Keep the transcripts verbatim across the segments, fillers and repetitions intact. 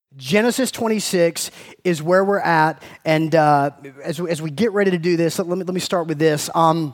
Genesis twenty-six is where we're at, and uh, as, as we get ready to do this, let, let, me, let me start with this. Um,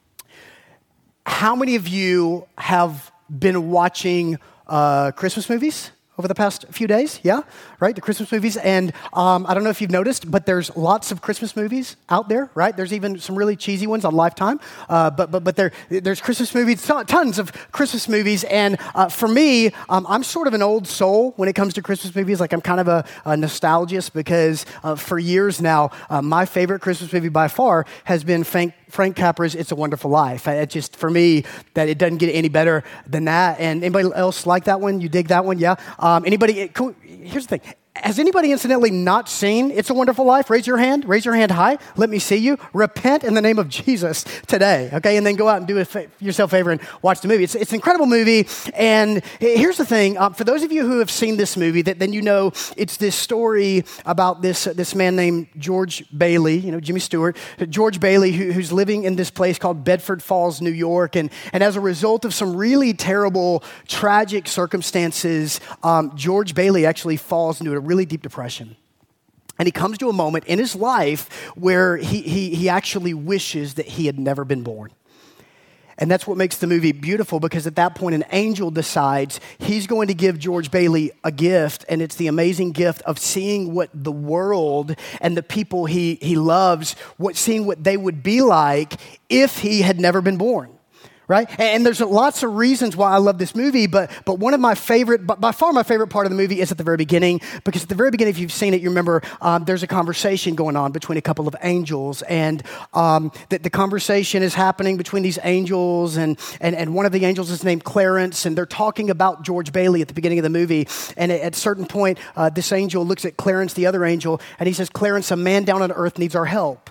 how many of you have been watching uh, Christmas movies over the past few days? Yeah, right, the Christmas movies. And um, I don't know if you've noticed, but there's lots of Christmas movies out there, right? There's even some really cheesy ones on Lifetime. Uh, but but but there there's Christmas movies, tons of Christmas movies. And uh, for me, um, I'm sort of an old soul when it comes to Christmas movies. Like I'm kind of a, a nostalgist because uh, for years now, uh, my favorite Christmas movie by far has been Frank, Frank Capra's It's a Wonderful Life. It just, for me, that it doesn't get any better than that. And anybody else like that one? You dig that one? Yeah? Um, anybody, cool, here's the thing. Has anybody incidentally not seen It's a Wonderful Life? Raise your hand. Raise your hand high. Let me see you. Repent in the name of Jesus today, okay? And then go out and do it fa- yourself a favor and watch the movie. It's, it's an incredible movie. And here's the thing. Um, for those of you who have seen this movie, that then you know it's this story about this, uh, this man named George Bailey, you know, Jimmy Stewart. George Bailey, who, who's living in this place called Bedford Falls, New York. And, and as a result of some really terrible, tragic circumstances, um, George Bailey actually falls into a really deep depression. And he comes to a moment in his life where he, he, he actually wishes that he had never been born. And that's what makes the movie beautiful, because at that point, an angel decides he's going to give George Bailey a gift, and it's the amazing gift of seeing what the world and the people he, he loves, what seeing what they would be like if he had never been born. Right? And there's lots of reasons why I love this movie, but but one of my favorite, by far my favorite part of the movie is at the very beginning, because at the very beginning, if you've seen it, you remember um, there's a conversation going on between a couple of angels, and um, the, the conversation is happening between these angels, and, and, and one of the angels is named Clarence, and they're talking about George Bailey at the beginning of the movie, and at, at a certain point, uh, this angel looks at Clarence, the other angel, and he says, "Clarence, a man down on earth needs our help."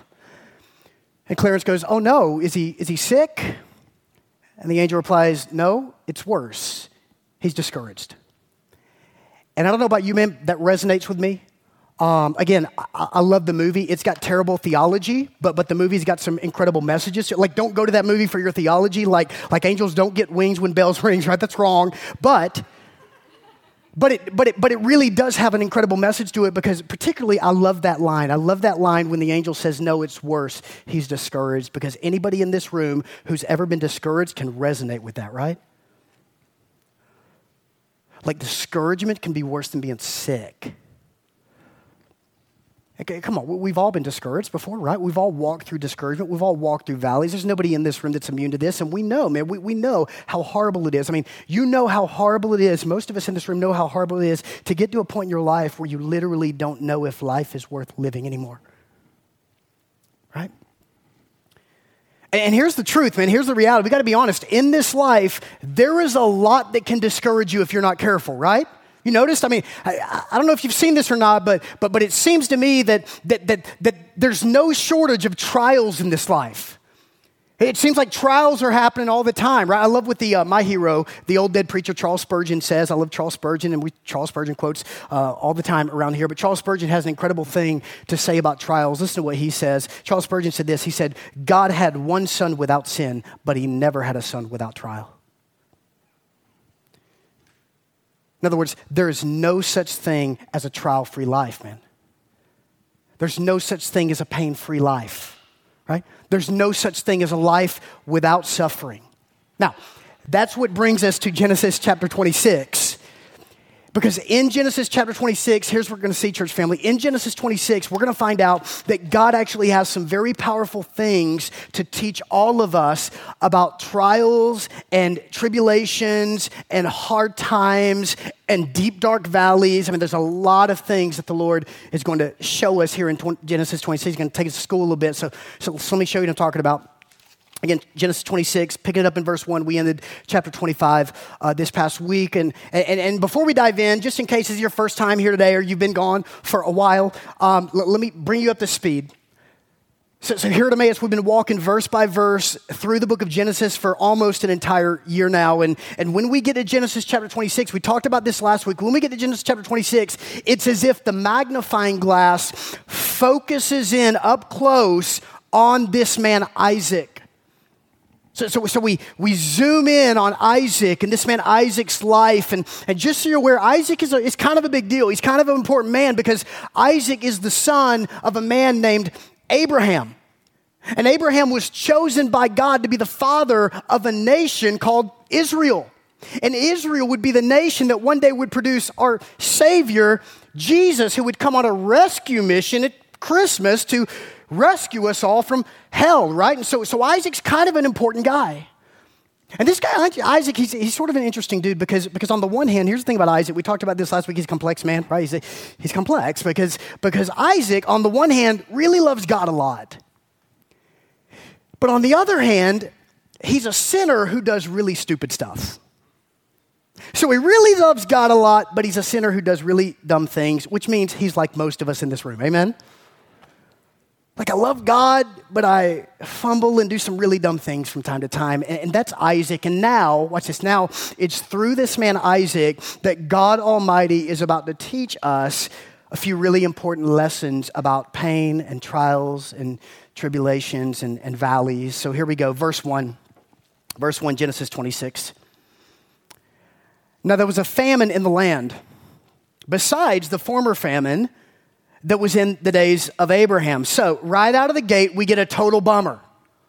And Clarence goes, "Oh no, is he is he sick?" And the angel replies, "No, it's worse. He's discouraged." And I don't know about you, man, that resonates with me. Um, again, I, I love the movie. It's got terrible theology, but but the movie's got some incredible messages. Like, don't go to that movie for your theology. Like, like angels don't get wings when bells ring, right? That's wrong. But... But it, but it, but it really does have an incredible message to it, because particularly I love that line. I love that line when the angel says, "No, it's worse. He's discouraged," because anybody in this room who's ever been discouraged can resonate with that, right? Like, discouragement can be worse than being sick. Okay, come on, we've all been discouraged before, right? We've all walked through discouragement. We've all walked through valleys. There's nobody in this room that's immune to this, and we know, man, we, we know how horrible it is. I mean, you know how horrible it is. Most of us in this room know how horrible it is to get to a point in your life where you literally don't know if life is worth living anymore, right? And here's the truth, man. Here's the reality. We got to be honest. In this life, there is a lot that can discourage you if you're not careful, right? You noticed? I mean, I, I don't know if you've seen this or not, but but but it seems to me that that that that there's no shortage of trials in this life. It seems like trials are happening all the time, right? I love what the uh, my hero, the old dead preacher Charles Spurgeon says. I love Charles Spurgeon, and we Charles Spurgeon quotes uh, all the time around here. But Charles Spurgeon has an incredible thing to say about trials. Listen to what he says. Charles Spurgeon said this. He said, "God had one son without sin, but he never had a son without trial." In other words, there is no such thing as a trial-free life, man. There's no such thing as a pain-free life, right? There's no such thing as a life without suffering. Now, that's what brings us to Genesis chapter twenty-six. Because in Genesis chapter twenty-six, here's what we're going to see, church family. In Genesis twenty-six, we're going to find out that God actually has some very powerful things to teach all of us about trials and tribulations and hard times and deep, dark valleys. I mean, there's a lot of things that the Lord is going to show us here in Genesis twenty-six. He's going to take us to school a little bit. So, so, so let me show you what I'm talking about. Again, Genesis twenty-six, picking it up in verse one. We ended chapter twenty-five uh, this past week. And, and, and before we dive in, just in case it's your first time here today or you've been gone for a while, um, l- let me bring you up to speed. So, so here at Emmaus, we've been walking verse by verse through the book of Genesis for almost an entire year now. And, and when we get to Genesis chapter twenty-six, we talked about this last week. When we get to Genesis chapter twenty-six, it's as if the magnifying glass focuses in up close on this man, Isaac. So, so, so we, we zoom in on Isaac and this man Isaac's life. And, and just so you're aware, Isaac is, a, is kind of a big deal. He's kind of an important man because Isaac is the son of a man named Abraham. And Abraham was chosen by God to be the father of a nation called Israel. And Israel would be the nation that one day would produce our Savior, Jesus, who would come on a rescue mission at Christmas to rescue us all from hell, right? And so, so Isaac's kind of an important guy. And this guy, Isaac, he's, he's sort of an interesting dude because, because on the one hand, here's the thing about Isaac. We talked about this last week. He's a complex man, right? He's, a, he's complex because, because Isaac, on the one hand, really loves God a lot. But on the other hand, he's a sinner who does really stupid stuff. So he really loves God a lot, but he's a sinner who does really dumb things, which means he's like most of us in this room. Amen? Like I love God, but I fumble and do some really dumb things from time to time. And, and that's Isaac. And now, watch this, now it's through this man Isaac that God Almighty is about to teach us a few really important lessons about pain and trials and tribulations and, and valleys. So here we go, verse one. Verse one, Genesis twenty-six. Now there was a famine in the land, besides the former famine that was in the days of Abraham. So right out of the gate, we get a total bummer.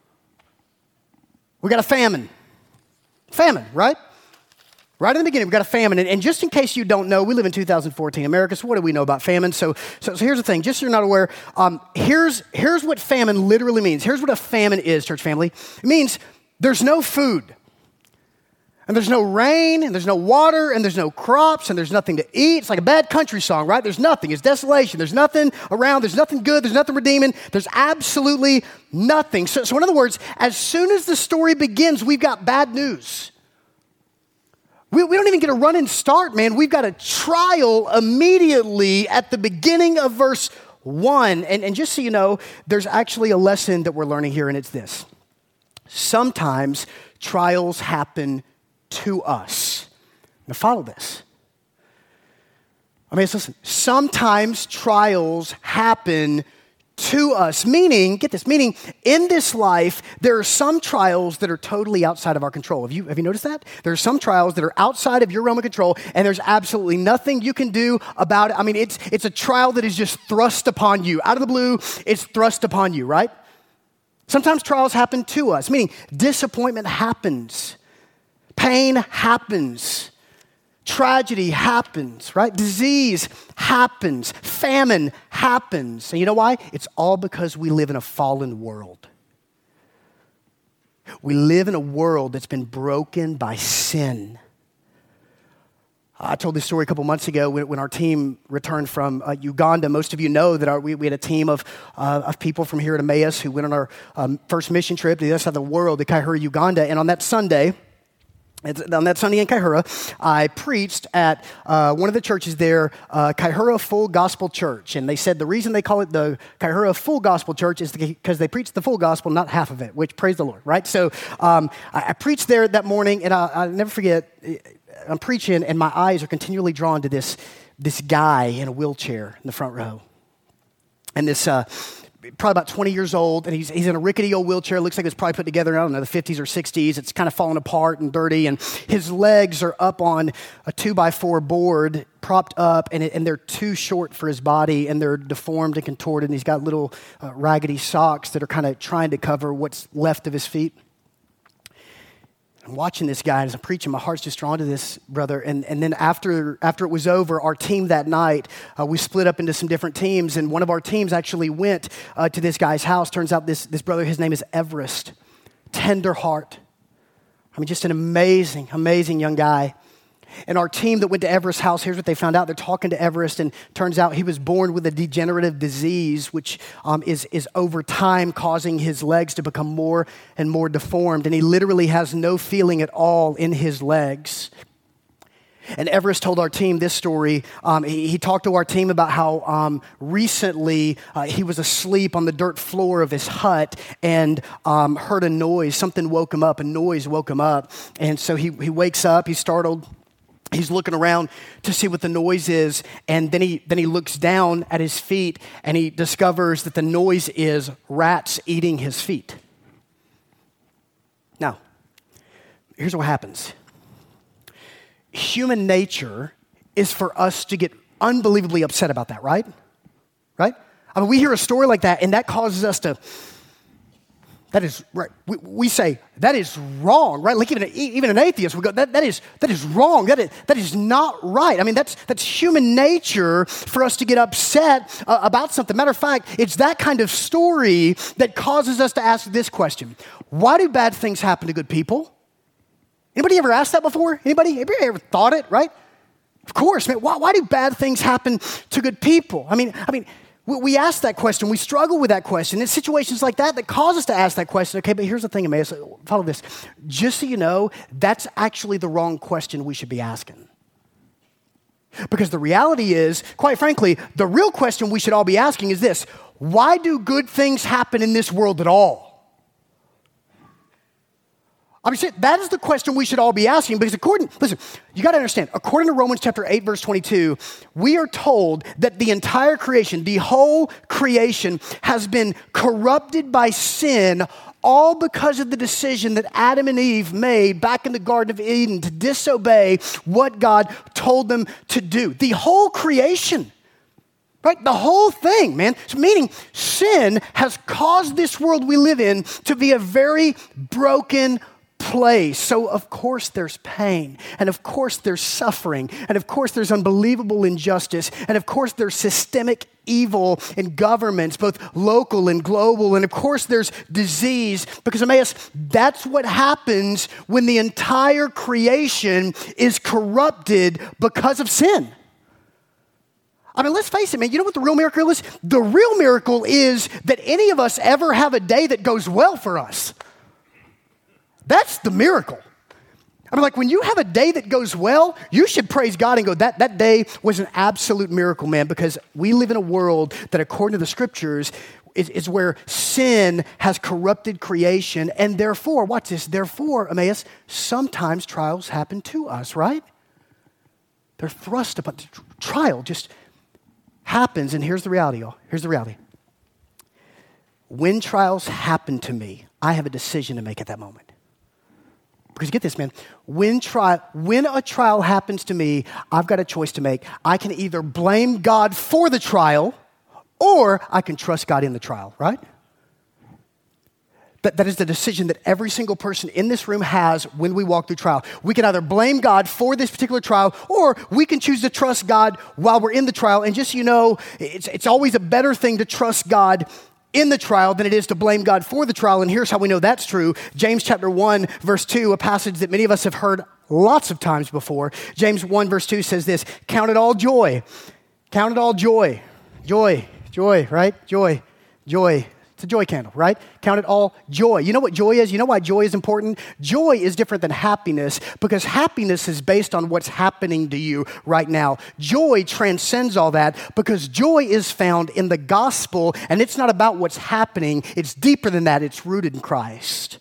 We got a famine. Famine, right? Right in the beginning, we got a famine. And, and just in case you don't know, we live in two thousand fourteen America, so what do we know about famine? So, so, so here's the thing, just so you're not aware, um, here's, here's what famine literally means. Here's what a famine is, church family. It means there's no food. And there's no rain, and there's no water, and there's no crops, and there's nothing to eat. It's like a bad country song, right? There's nothing. It's desolation. There's nothing around. There's nothing good. There's nothing redeeming. There's absolutely nothing. So, so in other words, as soon as the story begins, we've got bad news. We, we don't even get a run and start, man. We've got a trial immediately at the beginning of verse one. And, and just so you know, there's actually a lesson that we're learning here, and it's this. Sometimes trials happen to us. Now follow this. I mean, listen, sometimes trials happen to us, meaning, get this, meaning in this life, there are some trials that are totally outside of our control. Have you, have you noticed that? There are some trials that are outside of your realm of control, and there's absolutely nothing you can do about it. I mean, it's, it's a trial that is just thrust upon you. Out of the blue, it's thrust upon you, right? Sometimes trials happen to us, meaning disappointment happens. Pain happens. Tragedy happens, right? Disease happens. Famine happens. And you know why? It's all because we live in a fallen world. We live in a world that's been broken by sin. I told this story a couple months ago when, when our team returned from uh, Uganda. Most of you know that our, we, we had a team of, uh, of people from here at Emmaus who went on our um, first mission trip to the other side of the world, to Kaihura, Uganda. And on that Sunday, on that Sunday in Kaihura, I preached at uh, one of the churches there, uh, Kaihura Full Gospel Church. And they said the reason they call it the Kaihura Full Gospel Church is because they preach the full gospel, not half of it, which, praise the Lord, right? So um, I, I preached there that morning, and I, I'll never forget, I'm preaching, and my eyes are continually drawn to this, this guy in a wheelchair in the front row. And this... Uh, probably about twenty years old, and he's, he's in a rickety old wheelchair. Looks like it was probably put together, I don't know, the fifties or sixties. It's kind of falling apart and dirty, and his legs are up on a two-by-four board, propped up, and, it, and they're too short for his body, and they're deformed and contorted, and he's got little uh, raggedy socks that are kind of trying to cover what's left of his feet. I'm watching this guy, and as I'm preaching, my heart's just drawn to this brother. And, and then after, after it was over, our team that night, uh, we split up into some different teams, and one of our teams actually went uh, to this guy's house. Turns out this, this brother, his name is Everest. Tender heart. I mean, just an amazing, amazing young guy. And our team that went to Everest's house, here's what they found out. They're talking to Everest, and turns out he was born with a degenerative disease, which um, is, is over time causing his legs to become more and more deformed. And he literally has no feeling at all in his legs. And Everest told our team this story. Um, he, he talked to our team about how um, recently uh, he was asleep on the dirt floor of his hut and um, heard a noise. Something woke him up. A noise woke him up. And so he, he wakes up. He's startled. He's looking around to see what the noise is, and then he then he looks down at his feet, and he discovers that the noise is rats eating his feet. Now, here's what happens. Human nature is for us to get unbelievably upset about that, right? Right? I mean, we hear a story like that, and that causes us to, that is right. We, we say, that is wrong, right? Like even, even an atheist would go, that, that, is, that is wrong. That is, that is not right. I mean, that's, that's human nature for us to get upset uh, about something. Matter of fact, it's that kind of story that causes us to ask this question. Why do bad things happen to good people? Anybody ever asked that before? Anybody? Anybody ever thought it, right? Of course, man. Why, why do bad things happen to good people? I mean, I mean, we, we ask that question. We struggle with that question. It's situations like that that cause us to ask that question. Okay, but here's the thing, Emmaus. Follow this. Just so you know, that's actually the wrong question we should be asking. Because the reality is, quite frankly, the real question we should all be asking is this. Why do good things happen in this world at all? I mean, that is the question we should all be asking because according, listen, you got to understand, according to Romans chapter eight, verse twenty-two, we are told that the entire creation, the whole creation has been corrupted by sin all because of the decision that Adam and Eve made back in the Garden of Eden to disobey what God told them to do. The whole creation. Right? The whole thing, man. So meaning sin has caused this world we live in to be a very broken place. So of course there's pain, and of course there's suffering, and of course there's unbelievable injustice, and of course there's systemic evil in governments, both local and global, and of course there's disease, because Emmaus, that's what happens when the entire creation is corrupted because of sin. I mean, let's face it, man. You know what the real miracle is? The real miracle is that any of us ever have a day that goes well for us. That's the miracle. I mean, like when you have a day that goes well, you should praise God and go, that, that day was an absolute miracle, man, because we live in a world that according to the scriptures is, is where sin has corrupted creation. And therefore, watch this, therefore, Emmaus, sometimes trials happen to us, right? They're thrust upon, trial just happens. And here's the reality, y'all. Here's the reality. When trials happen to me, I have a decision to make at that moment. Because get this, man, when, tri- when a trial happens to me, I've got a choice to make. I can either blame God for the trial, or I can trust God in the trial, right? That, that is the decision that every single person in this room has when we walk through trial. We can either blame God for this particular trial, or we can choose to trust God while we're in the trial. And just so you know, it's, it's always a better thing to trust God in the trial than it is to blame God for the trial. And here's how we know that's true. James chapter one, verse two, a passage that many of us have heard lots of times before. James one, verse two says this, count it all joy. Count it all joy. Joy, joy, right? Joy, joy. It's a joy candle, right? Count it all joy. You know what joy is? You know why joy is important? Joy is different than happiness because happiness is based on what's happening to you right now. Joy transcends all that because joy is found in the gospel, and it's not about what's happening. It's deeper than that. It's rooted in Christ.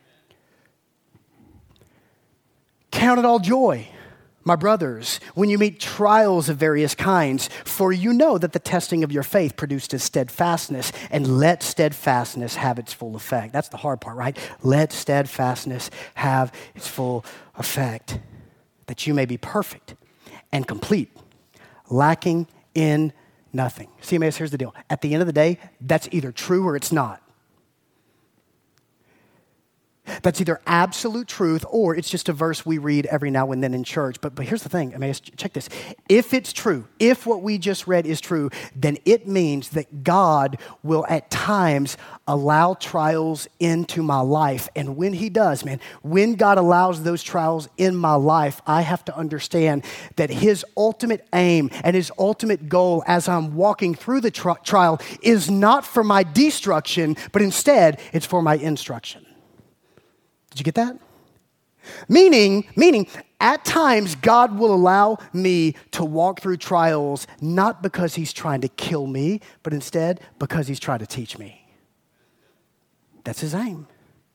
Count it all joy, my brothers, when you meet trials of various kinds, for you know that the testing of your faith produced a steadfastness, and let steadfastness have its full effect. That's the hard part, right? Let steadfastness have its full effect, that you may be perfect and complete, lacking in nothing. See, Emmaus, here's the deal. At the end of the day, that's either true or it's not. That's either absolute truth or it's just a verse we read every now and then in church. But, but here's the thing, Emmaus, check this. If it's true, if what we just read is true, then it means that God will at times allow trials into my life. And when he does, man, when God allows those trials in my life, I have to understand that his ultimate aim and his ultimate goal as I'm walking through the tri- trial is not for my destruction, but instead it's for my instruction. Did you get that? Meaning, meaning, at times God will allow me to walk through trials not because he's trying to kill me, but instead because he's trying to teach me. That's his aim.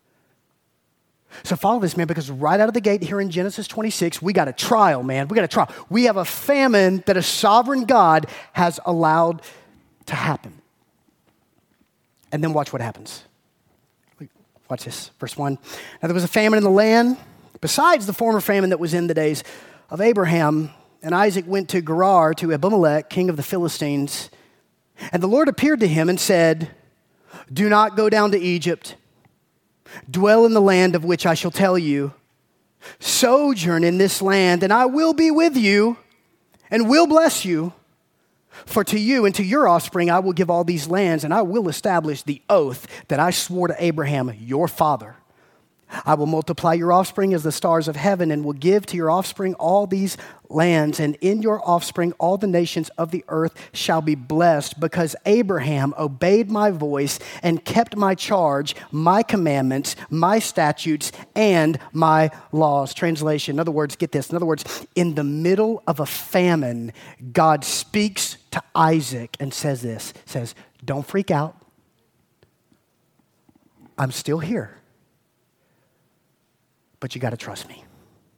So follow this, man, because right out of the gate here in Genesis twenty-six, we got a trial, man. We got a trial. We have a famine that a sovereign God has allowed to happen. And then watch what happens. Watch this, verse one. Now there was a famine in the land, besides the former famine that was in the days of Abraham. And Isaac went to Gerar to Abimelech, king of the Philistines. And the Lord appeared to him and said, do not go down to Egypt. Dwell in the land of which I shall tell you. Sojourn in this land, and I will be with you and will bless you. For to you and to your offspring I will give all these lands, and I will establish the oath that I swore to Abraham, your father. I will multiply your offspring as the stars of heaven, and will give to your offspring all these lands. And in your offspring all the nations of the earth shall be blessed, because Abraham obeyed my voice and kept my charge, my commandments, my statutes, and my laws. Translation, in other words, get this. In other words, in the middle of a famine, God speaks to Isaac and says this, says, don't freak out. I'm still here. But you got to trust me.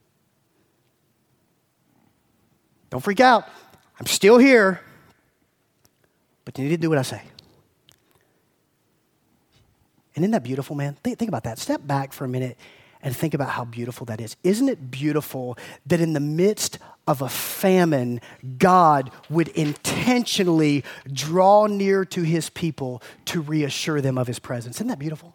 Don't freak out. I'm still here. But you need to do what I say. And isn't that beautiful, man? Think, think about that. Step back for a minute and think about how beautiful that is. Isn't it beautiful that in the midst of a famine, God would intentionally draw near to his people to reassure them of his presence? Isn't that beautiful?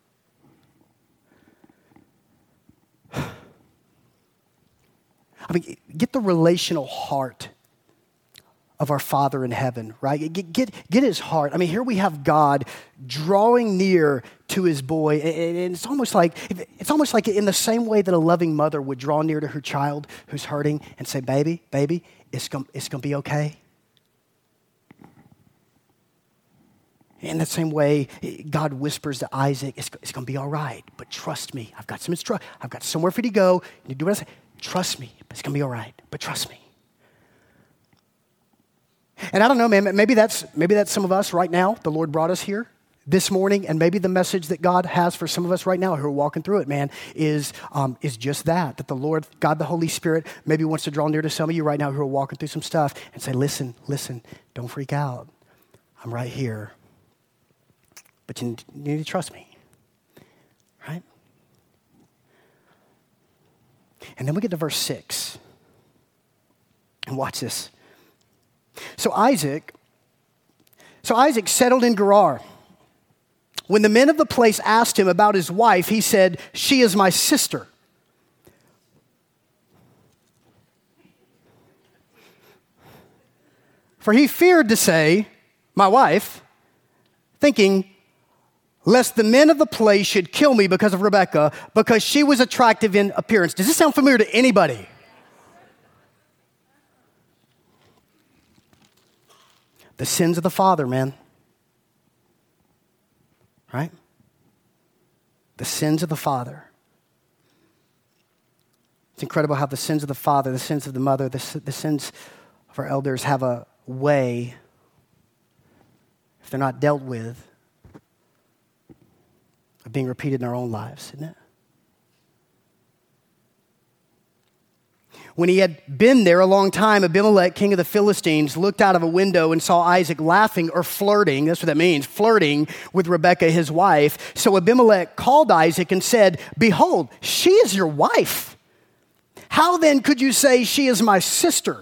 I mean, get the relational heart of our Father in heaven, right? Get, get, get his heart. I mean, here we have God drawing near to his boy. And it's almost like, it's almost like in the same way that a loving mother would draw near to her child who's hurting and say, baby, baby, it's going it's going to be okay. In the same way, God whispers to Isaac, it's, it's going to be all right, but trust me. I've got some instru- I've got somewhere for you to go. You do what I say. Trust me. It's going to be all right, but trust me. And I don't know, man, maybe that's maybe that's some of us right now. The Lord brought us here this morning, and maybe the message that God has for some of us right now who are walking through it, man, is um, is just that, that the Lord, God the Holy Spirit, maybe wants to draw near to some of you right now who are walking through some stuff and say, listen, listen, don't freak out. I'm right here. But you need to trust me, right? And then we get to verse six. And watch this. So Isaac, so Isaac settled in Gerar. When the men of the place asked him about his wife, he said, she is my sister. For he feared to say, my wife, thinking, lest the men of the place should kill me because of Rebekah, because she was attractive in appearance. Does this sound familiar to anybody? The sins of the father, man. Right? The sins of the father. It's incredible how the sins of the father, the sins of the mother, the, the sins of our elders have a way, if they're not dealt with, of being repeated in our own lives, isn't it? When he had been there a long time, Abimelech, king of the Philistines, looked out of a window and saw Isaac laughing or flirting. That's what that means, flirting with Rebekah, his wife. So Abimelech called Isaac and said, behold, she is your wife. How then could you say she is my sister?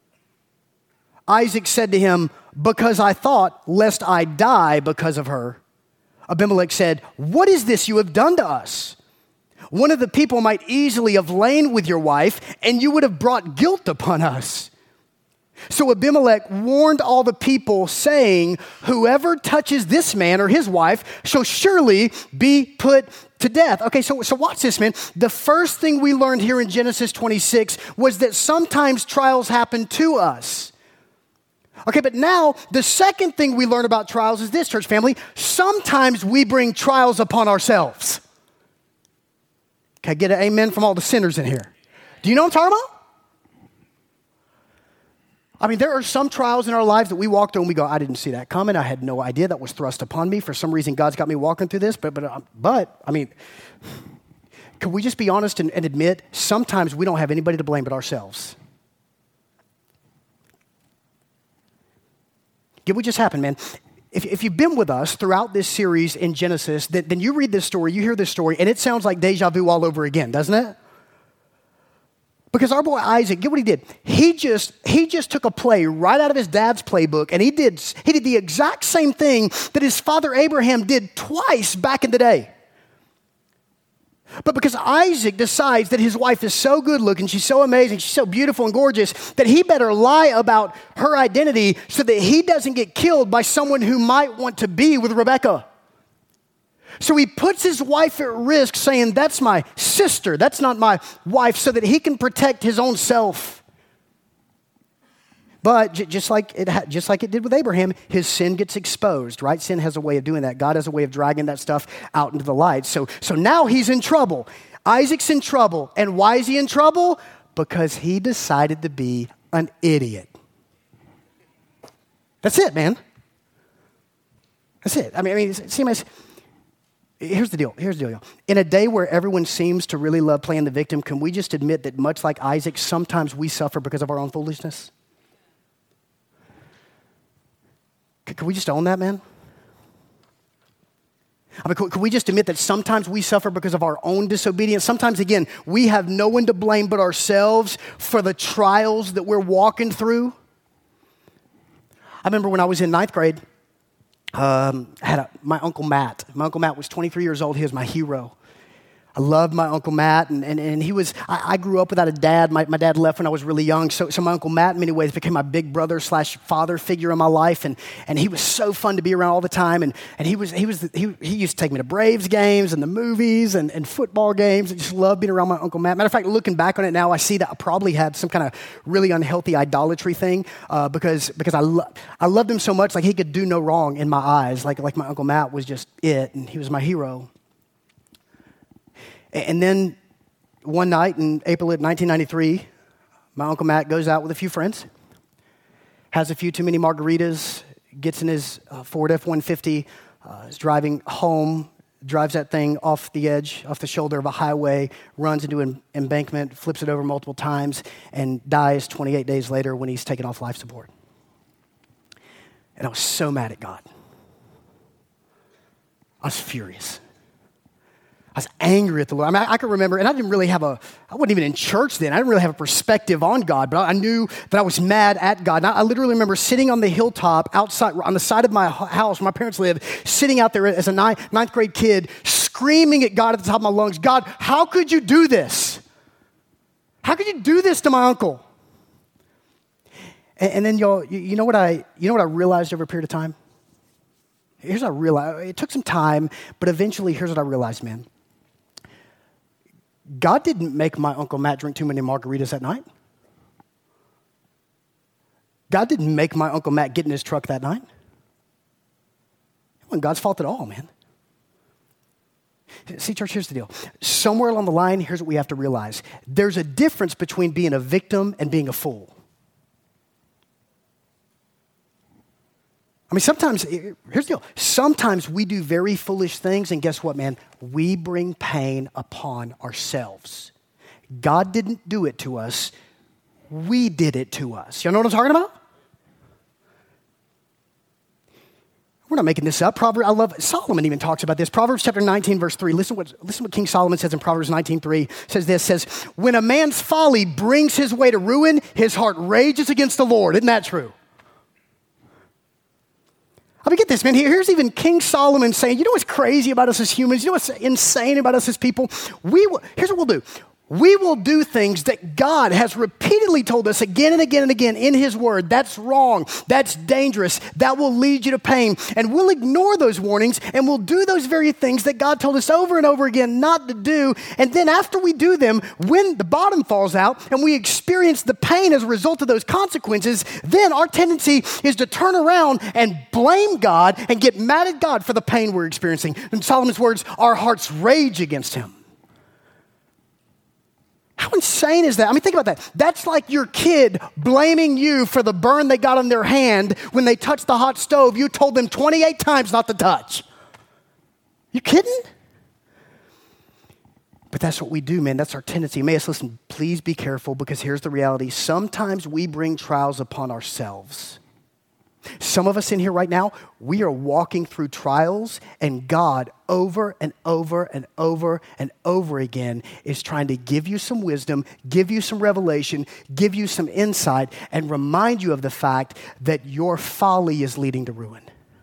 Isaac said to him, because I thought, lest I die because of her. Abimelech said, what is this you have done to us? One of the people might easily have lain with your wife, and you would have brought guilt upon us. So Abimelech warned all the people, saying, whoever touches this man or his wife shall surely be put to death. Okay, so, so watch this, man. The first thing we learned here in Genesis twenty-six was that sometimes trials happen to us. Okay, but now the second thing we learn about trials is this, church family. Sometimes we bring trials upon ourselves. Can I get an amen from all the sinners in here? Do you know what I'm talking about? I mean, there are some trials in our lives that we walk through and we go, I didn't see that coming. I had no idea that was thrust upon me. For some reason, God's got me walking through this. But, but, but I mean, can we just be honest and, and admit sometimes we don't have anybody to blame but ourselves? Get what just happened, man. if, if you've been with us throughout this series in Genesis, then, then you read this story, you hear this story, and it sounds like deja vu all over again, doesn't it? Because our boy Isaac, get what he did. He just, he just took a play right out of his dad's playbook, and he did, he did the exact same thing that his father Abraham did twice back in the day. But because Isaac decides that his wife is so good looking, she's so amazing, she's so beautiful and gorgeous, that he better lie about her identity so that he doesn't get killed by someone who might want to be with Rebekah. So he puts his wife at risk saying, that's my sister, that's not my wife, so that he can protect his own self. But j- just like it ha- just like it did with Abraham, his sin gets exposed, right? Sin has a way of doing that. God has a way of dragging that stuff out into the light. So, so now he's in trouble. Isaac's in trouble. And why is he in trouble? Because he decided to be an idiot. That's it, man. That's it. I mean, I mean see, here's the deal. Here's the deal, y'all. In a day where everyone seems to really love playing the victim, can we just admit that much like Isaac, sometimes we suffer because of our own foolishness? Can, can we just own that, man? I mean, can, can we just admit that sometimes we suffer because of our own disobedience? Sometimes, again, we have no one to blame but ourselves for the trials that we're walking through. I remember when I was in ninth grade, Um, I had a, my Uncle Matt. My Uncle Matt was twenty-three years old. He was my hero. I loved my Uncle Matt, and, and, and he was, I, I grew up without a dad. My, my dad left when I was really young, so, so my Uncle Matt in many ways became my big brother slash father figure in my life, and, and he was so fun to be around all the time, and, and he was, he was, he, he used to take me to Braves games and the movies and, and football games. I just loved being around my Uncle Matt. Matter of fact, looking back on it now, I see that I probably had some kind of really unhealthy idolatry thing, uh, because, because I, lo- I loved him so much, like he could do no wrong in my eyes, like, like my Uncle Matt was just it, and he was my hero. And then one night in April of nineteen ninety-three, my Uncle Matt goes out with a few friends, has a few too many margaritas, gets in his uh, Ford F one fifty, uh, is driving home, drives that thing off the edge, off the shoulder of a highway, runs into an embankment, flips it over multiple times, and dies twenty-eight days later when he's taken off life support. And I was so mad at God. I was furious. I was angry at the Lord. I mean, I, I can remember, and I didn't really have a, I wasn't even in church then. I didn't really have a perspective on God, but I knew that I was mad at God. And I, I literally remember sitting on the hilltop outside, on the side of my house where my parents lived, sitting out there as a ninth, ninth grade kid, screaming at God at the top of my lungs, God, how could you do this? How could you do this to my uncle? And, and then y'all, you, you know what I, you know what I realized over a period of time? Here's what I realized. It took some time, but eventually, here's what I realized, man. God didn't make my Uncle Matt drink too many margaritas that night. God didn't make my Uncle Matt get in his truck that night. It wasn't God's fault at all, man. See, church, here's the deal. Somewhere along the line, here's what we have to realize. There's a difference between being a victim and being a fool. I mean, sometimes, here's the deal. Sometimes we do very foolish things, and guess what, man? We bring pain upon ourselves. God didn't do it to us. We did it to us. Y'all know what I'm talking about? We're not making this up. Proverbs, I love, Solomon even talks about this. Proverbs chapter nineteen, verse three. Listen what, listen what King Solomon says in Proverbs nineteen, three. It says this, says, when a man's folly brings his way to ruin, his heart rages against the Lord. Isn't that true? I mean, get this, man. Here's even King Solomon saying, you know what's crazy about us as humans? You know what's insane about us as people? We will, here's what we'll do. We will do things that God has repeatedly told us again and again and again in his word. That's wrong. That's dangerous. That will lead you to pain. And we'll ignore those warnings and we'll do those very things that God told us over and over again not to do. And then after we do them, when the bottom falls out and we experience the pain as a result of those consequences, then our tendency is to turn around and blame God and get mad at God for the pain we're experiencing. In Solomon's words, our hearts rage against him. How insane is that? I mean, think about that. That's like your kid blaming you for the burn they got on their hand when they touched the hot stove you told them twenty-eight times not to touch. You kidding? But that's what we do, man. That's our tendency. Emmaus, listen, please be careful because here's the reality. Sometimes we bring trials upon ourselves. Some of us in here right now, we are walking through trials, and God over and over and over and over again is trying to give you some wisdom, give you some revelation, give you some insight, and remind you of the fact that your folly is leading to ruin.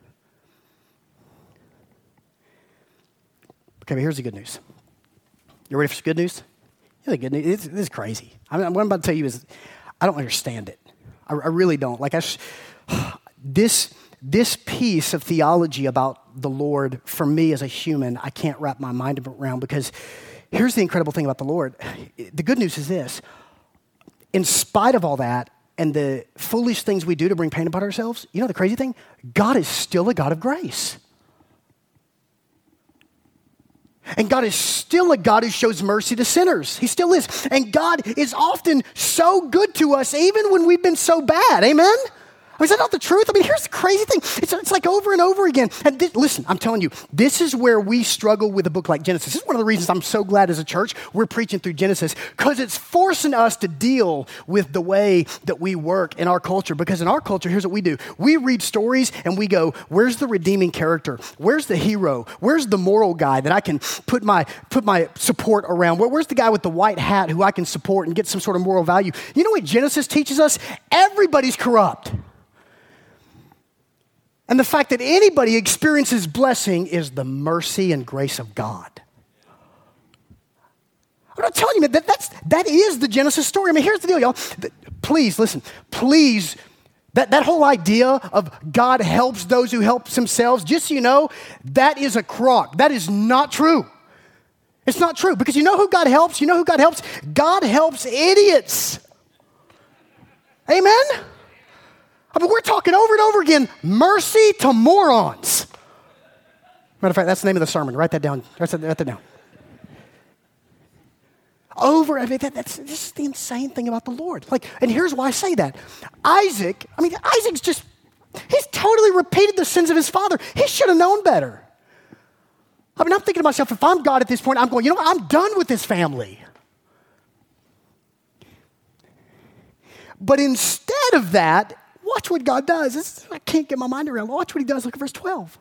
Okay, but here's the good news. You ready for some good news? Here's the good news. This, this is crazy. I mean, what I'm about to tell you is, I don't understand it. I, I really don't. Like, I, sh- this, this piece of theology about the Lord, for me as a human, I can't wrap my mind around, because here's the incredible thing about the Lord. The good news is this. In spite of all that and the foolish things we do to bring pain upon ourselves, you know the crazy thing? God is still a God of grace. And God is still a God who shows mercy to sinners. He still is. And God is often so good to us, even when we've been so bad. Amen? Is that not the truth? I mean, here's the crazy thing. It's, it's like over and over again. And this, listen, I'm telling you, this is where we struggle with a book like Genesis. This is one of the reasons I'm so glad as a church we're preaching through Genesis, because it's forcing us to deal with the way that we work in our culture. Because in our culture, here's what we do. We read stories and we go, where's the redeeming character? Where's the hero? Where's the moral guy that I can put my, put my support around? Where, where's the guy with the white hat who I can support and get some sort of moral value? You know what Genesis teaches us? Everybody's corrupt. And the fact that anybody experiences blessing is the mercy and grace of God. I'm not telling you, man, that, that's, that is the Genesis story. I mean, here's the deal, y'all. Please, listen, please, that, that whole idea of God helps those who help themselves, just so you know, that is a crock. That is not true. It's not true, because you know who God helps? You know who God helps? God helps idiots. Amen? I mean, we're talking over and over again, mercy to morons. Matter of fact, that's the name of the sermon. Write that down. Write that, write that down. Over, I mean, that, that's this is the insane thing about the Lord. Like, and here's why I say that. Isaac, I mean, Isaac's just, he's totally repeated the sins of his father. He should have known better. I mean, I'm thinking to myself, if I'm God at this point, I'm going, you know what, I'm done with this family. But instead of that, watch what God does. This, I can't get my mind around. Watch what he does. Look at verse twelve.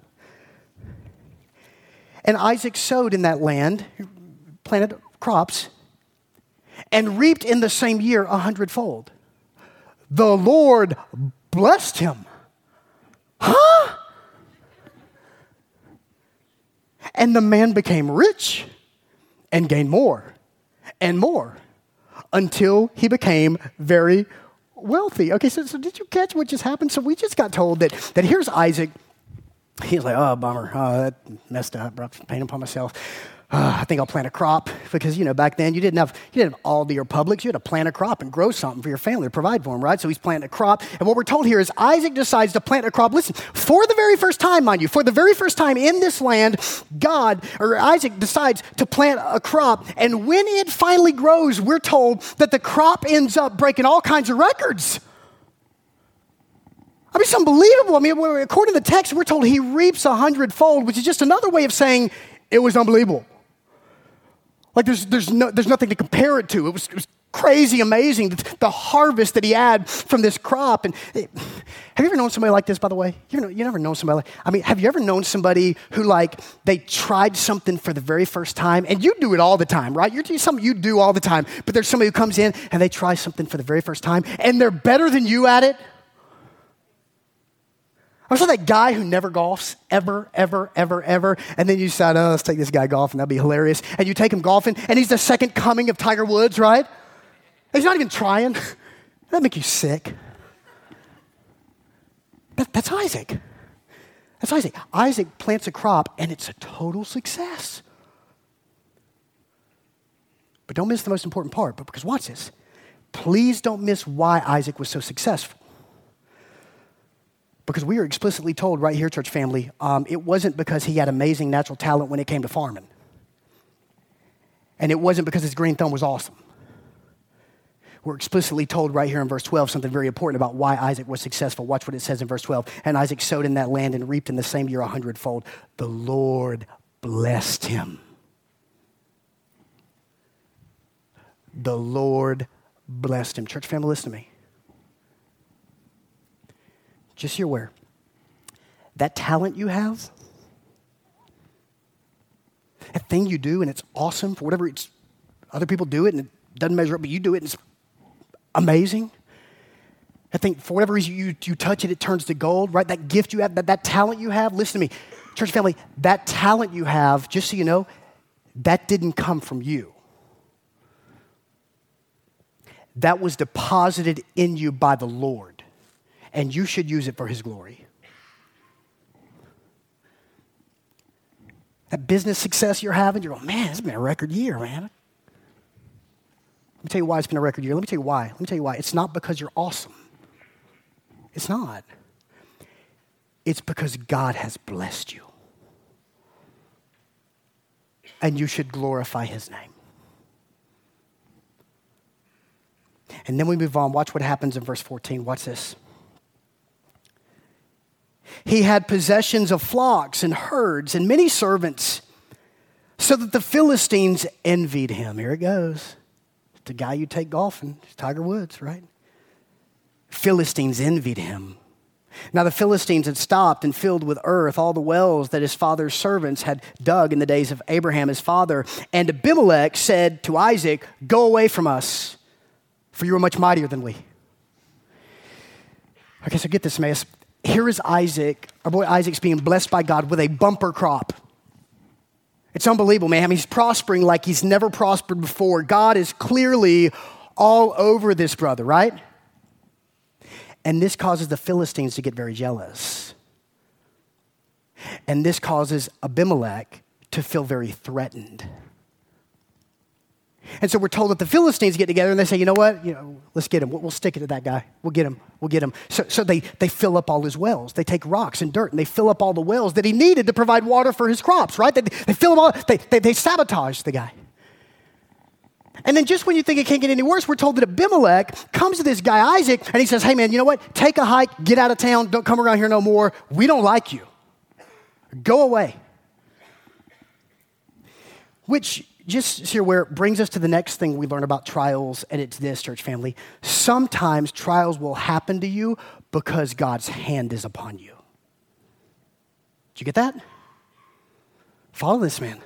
And Isaac sowed in that land, planted crops, and reaped in the same year a hundredfold. The Lord blessed him. Huh? And the man became rich and gained more and more until he became very wealthy. Okay, so, so did you catch what just happened? So we just got told that, that here's Isaac. He's like, oh, bummer. Oh, that messed up. Brought some pain upon myself. Uh, I think I'll plant a crop, because, you know, back then you didn't have you didn't have Aldi or Publix. You had to plant a crop and grow something for your family to provide for them, right? So he's planting a crop. And what we're told here is Isaac decides to plant a crop. Listen, for the very first time, mind you, for the very first time in this land, God, or Isaac decides to plant a crop. And when it finally grows, we're told that the crop ends up breaking all kinds of records. I mean, it's unbelievable. I mean, according to the text, we're told he reaps a hundredfold, which is just another way of saying it was unbelievable. Like there's there's no there's nothing to compare it to. It was, it was crazy, amazing, the, the harvest that he had from this crop. And it, have you ever known somebody like this? By the way, you know you never known somebody like. I mean, have you ever known somebody who like they tried something for the very first time, and you do it all the time, right? You're something you do all the time. But there's somebody who comes in and they try something for the very first time, and they're better than you at it. I saw that guy who never golfs, ever, ever, ever, ever. And then you decide, oh, let's take this guy golfing. That'd be hilarious. And you take him golfing, and he's the second coming of Tiger Woods, right? He's not even trying. That'd make you sick. That, that's Isaac. That's Isaac. Isaac plants a crop, and it's a total success. But don't miss the most important part, but because watch this. Please don't miss why Isaac was so successful. Because we are explicitly told right here, church family, um, it wasn't because he had amazing natural talent when it came to farming. And it wasn't because his green thumb was awesome. We're explicitly told right here in verse twelve something very important about why Isaac was successful. Watch what it says in verse twelve. And Isaac sowed in that land and reaped in the same year a hundredfold. The Lord blessed him. The Lord blessed him. Church family, listen to me. Just so you're aware, that talent you have, that thing you do and it's awesome for whatever it's, other people do it and it doesn't measure up, but you do it and it's amazing. I think for whatever reason you, you touch it, it turns to gold, right? That gift you have, that, that talent you have, listen to me, church family, that talent you have, just so you know, that didn't come from you. That was deposited in you by the Lord, and you should use it for his glory. That business success you're having, you're going, man, it's been a record year, man. Let me tell you why it's been a record year. Let me tell you why. Let me tell you why. It's not because you're awesome. It's not. It's because God has blessed you. And you should glorify his name. And then we move on. Watch what happens in verse fourteen. Watch this. He had possessions of flocks and herds and many servants, so that the Philistines envied him. Here it goes. The guy you take golfing, Tiger Woods, right? Philistines envied him. Now the Philistines had stopped and filled with earth all the wells that his father's servants had dug in the days of Abraham his father. And Abimelech said to Isaac, go away from us, for you are much mightier than we. Okay, so get this, Emmaus. Here is Isaac, our boy Isaac's being blessed by God with a bumper crop. It's unbelievable, man. I mean, he's prospering like he's never prospered before. God is clearly all over this brother, right? And this causes the Philistines to get very jealous. And this causes Abimelech to feel very threatened. And so we're told that the Philistines get together and they say, you know what? You know, let's get him. We'll, we'll stick it to that guy. We'll get him. We'll get him. So, so they, they fill up all his wells. They take rocks and dirt and they fill up all the wells that he needed to provide water for his crops, right? They, they fill them all. They, they, they sabotage the guy. And then just when you think it can't get any worse, we're told that Abimelech comes to this guy, Isaac, and he says, hey, man, you know what? Take a hike, get out of town, don't come around here no more. We don't like you. Go away. Which, just here where it brings us to the next thing we learn about trials, and it's this, church family. Sometimes trials will happen to you because God's hand is upon you. Did you get that? Follow this, man.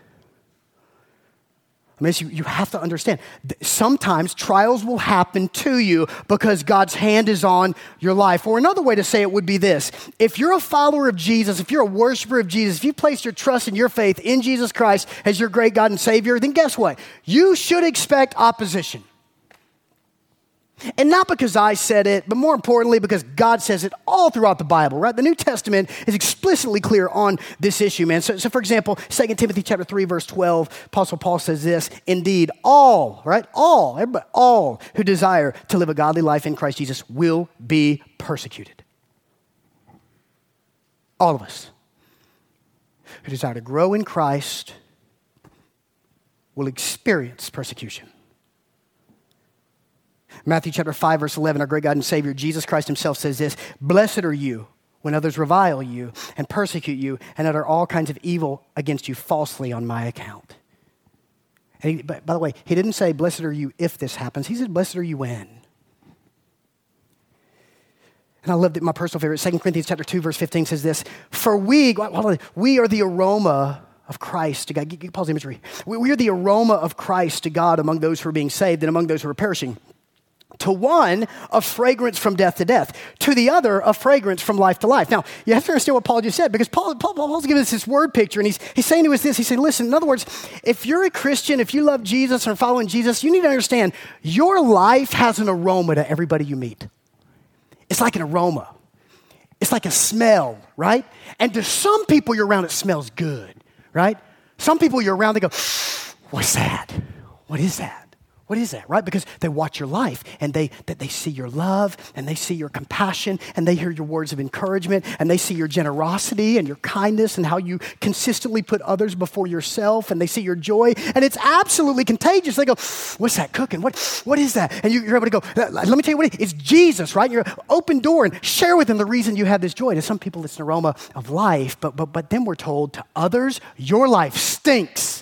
I mean, you, you have to understand, sometimes trials will happen to you because God's hand is on your life. Or another way to say it would be this. If you're a follower of Jesus, if you're a worshiper of Jesus, if you place your trust and your faith in Jesus Christ as your great God and Savior, then guess what? You should expect opposition. And not because I said it, but more importantly, because God says it all throughout the Bible, right? The New Testament is explicitly clear on this issue, man. So, so for example, Second Timothy chapter three, verse twelve, Apostle Paul says this, indeed, all, right? All, everybody, all who desire to live a godly life in Christ Jesus will be persecuted. All of us who desire to grow in Christ will experience persecution. Matthew chapter five, verse eleven, our great God and Savior, Jesus Christ himself says this, blessed are you when others revile you and persecute you and utter all kinds of evil against you falsely on my account. And he, by, by the way, he didn't say, blessed are you if this happens. He said, blessed are you when. And I love that my personal favorite, Second Corinthians chapter two, verse fifteen says this, for we, we are the aroma of Christ to God. Pause the imagery. We, we are the aroma of Christ to God among those who are being saved and among those who are perishing. To one, a fragrance from death to death. To the other, a fragrance from life to life. Now, you have to understand what Paul just said, because Paul, Paul, Paul's giving us this word picture, and he's, he's saying to us this. He's saying, listen, in other words, if you're a Christian, if you love Jesus and are following Jesus, you need to understand your life has an aroma to everybody you meet. It's like an aroma. It's like a smell, right? And to some people you're around, it smells good, right? Some people you're around, they go, what's that? What is that? What is that, right? Because they watch your life and they that they see your love and they see your compassion and they hear your words of encouragement and they see your generosity and your kindness and how you consistently put others before yourself and they see your joy and it's absolutely contagious. They go, what's that cooking? What, what is that? And you're able to go, let me tell you what it is. It's Jesus, right? You're open door and share with them the reason you have this joy. To some people, it's an aroma of life, but, but, but then we're told to others, your life stinks.